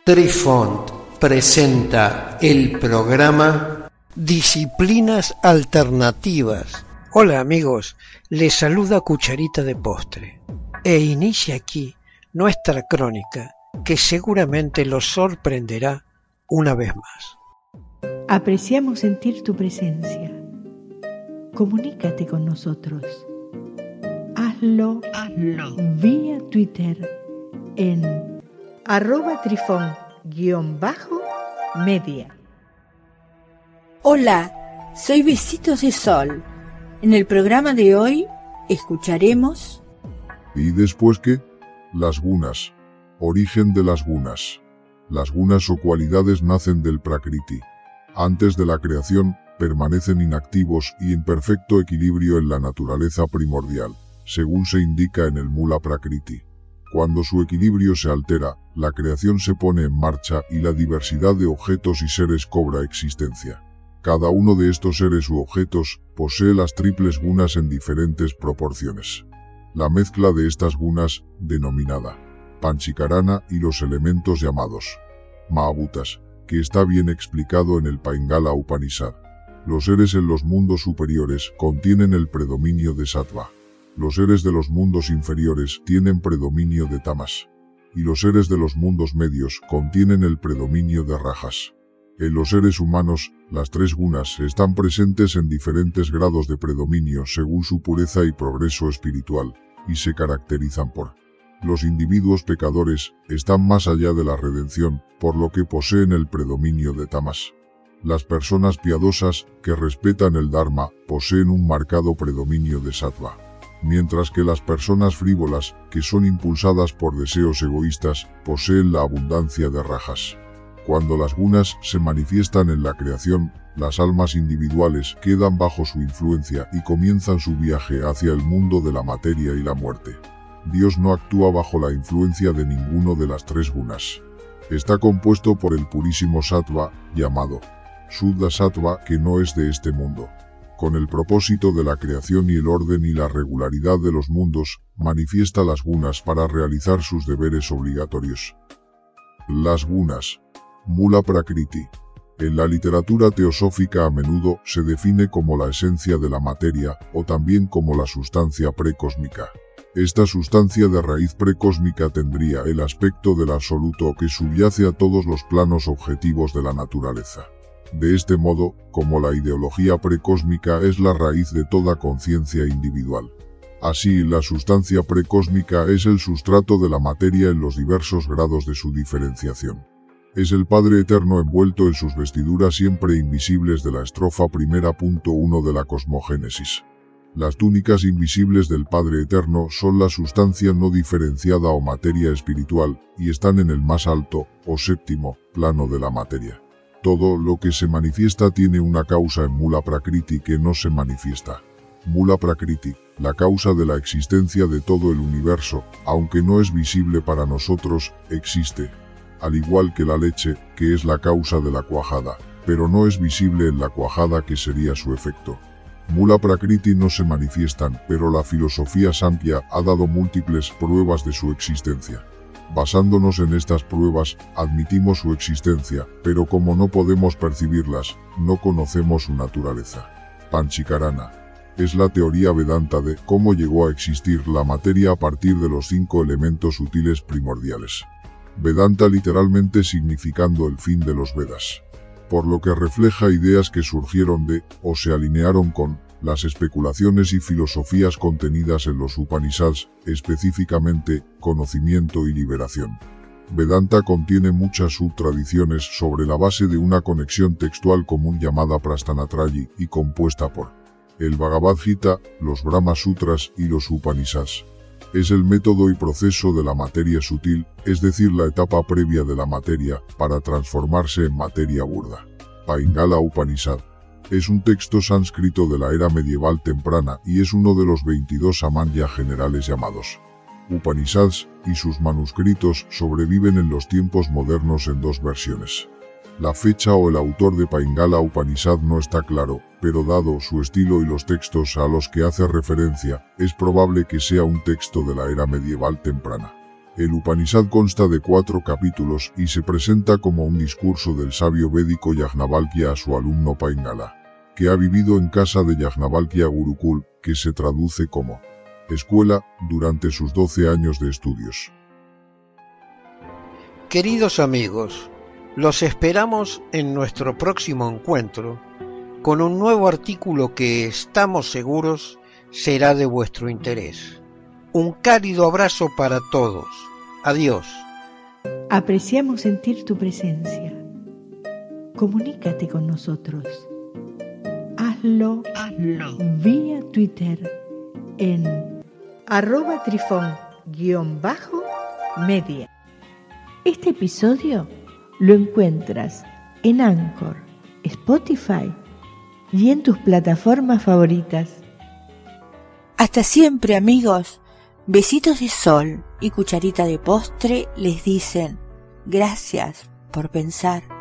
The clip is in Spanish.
Trifont presenta el programa Disciplinas Alternativas. Hola amigos, les saluda Cucharita de Postre e inicia aquí nuestra crónica que seguramente los sorprenderá una vez más. Apreciamos sentir tu presencia. Comunícate con nosotros. Hazlo vía Twitter en @trifon_media. Hola, soy Besitos de Sol. En el programa de hoy escucharemos... ¿Y después qué? Las gunas. Origen de las gunas. Las gunas o cualidades nacen del Prakriti. Antes de la creación, permanecen inactivos y en perfecto equilibrio en la naturaleza primordial, según se indica en el Mula Prakriti. Cuando su equilibrio se altera, la creación se pone en marcha y la diversidad de objetos y seres cobra existencia. Cada uno de estos seres u objetos posee las triples gunas en diferentes proporciones. La mezcla de estas gunas, denominada Panchikarana, y los elementos llamados Mahabhutas, que está bien explicado en el Paingala Upanishad. Los seres en los mundos superiores contienen el predominio de Sattva. Los seres de los mundos inferiores tienen predominio de Tamas. Y los seres de los mundos medios contienen el predominio de Rajas. En los seres humanos, las tres gunas están presentes en diferentes grados de predominio según su pureza y progreso espiritual, y se caracterizan por: los individuos pecadores están más allá de la redención, por lo que poseen el predominio de Tamas. Las personas piadosas, que respetan el Dharma, poseen un marcado predominio de Sattva. Mientras que las personas frívolas, que son impulsadas por deseos egoístas, poseen la abundancia de Rajas. Cuando las gunas se manifiestan en la creación, las almas individuales quedan bajo su influencia y comienzan su viaje hacia el mundo de la materia y la muerte. Dios no actúa bajo la influencia de ninguno de las tres gunas. Está compuesto por el purísimo Sattva, llamado Shuddha Sattva, que no es de este mundo. Con el propósito de la creación y el orden y la regularidad de los mundos, manifiesta las gunas para realizar sus deberes obligatorios. Las gunas. Mula Prakriti. En la literatura teosófica a menudo se define como la esencia de la materia, o también como la sustancia precósmica. Esta sustancia de raíz precósmica tendría el aspecto del absoluto que subyace a todos los planos objetivos de la naturaleza. De este modo, como la ideología precósmica es la raíz de toda conciencia individual. Así, la sustancia precósmica es el sustrato de la materia en los diversos grados de su diferenciación. Es el Padre Eterno envuelto en sus vestiduras siempre invisibles de la estrofa primera. 1 de la Cosmogénesis. Las túnicas invisibles del Padre Eterno son la sustancia no diferenciada o materia espiritual, y están en el más alto, o séptimo, plano de la materia. Todo lo que se manifiesta tiene una causa en Mula Prakriti que no se manifiesta. Mula Prakriti, la causa de la existencia de todo el universo, aunque no es visible para nosotros, existe. Al igual que la leche, que es la causa de la cuajada, pero no es visible en la cuajada que sería su efecto. Mula Prakriti no se manifiestan, pero la filosofía Samkhya ha dado múltiples pruebas de su existencia. Basándonos en estas pruebas, admitimos su existencia, pero como no podemos percibirlas, no conocemos su naturaleza. Panchikarana. Es la teoría Vedanta de cómo llegó a existir la materia a partir de los 5 elementos sutiles primordiales. Vedanta literalmente significando el fin de los Vedas. Por lo que refleja ideas que surgieron de, o se alinearon con, las especulaciones y filosofías contenidas en los Upanishads, específicamente, conocimiento y liberación. Vedanta contiene muchas subtradiciones sobre la base de una conexión textual común llamada Prasthanatrayi y compuesta por el Bhagavad Gita, los Brahma Sutras y los Upanishads. Es el método y proceso de la materia sutil, es decir, la etapa previa de la materia, para transformarse en materia burda. Paingala Upanishad. Es un texto sánscrito de la era medieval temprana y es uno de los 22 samanya generales llamados Upanishads, y sus manuscritos sobreviven en los tiempos modernos en 2 versiones. La fecha o el autor de Paingala Upanishad no está claro, pero dado su estilo y los textos a los que hace referencia, es probable que sea un texto de la era medieval temprana. El Upanishad consta de 4 capítulos y se presenta como un discurso del sabio védico Yajnavalkya a su alumno Paingala, que ha vivido en casa de Yajnavalkya Gurukul, que se traduce como escuela, durante sus 12 años de estudios. Queridos amigos, los esperamos en nuestro próximo encuentro con un nuevo artículo que estamos seguros será de vuestro interés. Un cálido abrazo para todos. Adiós. Apreciamos sentir tu presencia. Comunícate con nosotros. Hazlo vía Twitter en @trifón_media. Este episodio lo encuentras en Anchor, Spotify y en tus plataformas favoritas. Hasta siempre, amigos. Besitos de sol y cucharita de postre les dicen gracias por pensar.